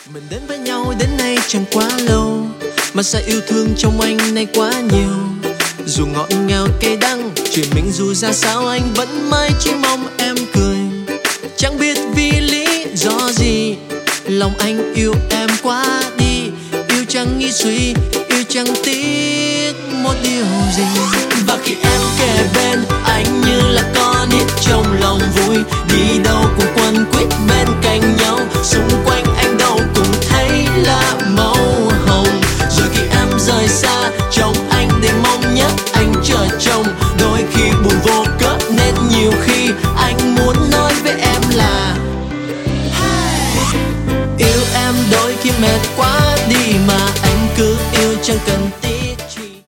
Mình đến với nhau đến nay chẳng quá lâu, mà sao yêu thương trong anh nay quá nhiều. Dù ngọt ngào cay đắng, chuyện mình dù ra sao anh vẫn mãi chỉ mong em cười. Chẳng biết vì lý do gì, lòng anh yêu em quá đi. Yêu chẳng nghĩ suy, yêu chẳng tiếc một điều gì. Và khi em kề bên anh như là con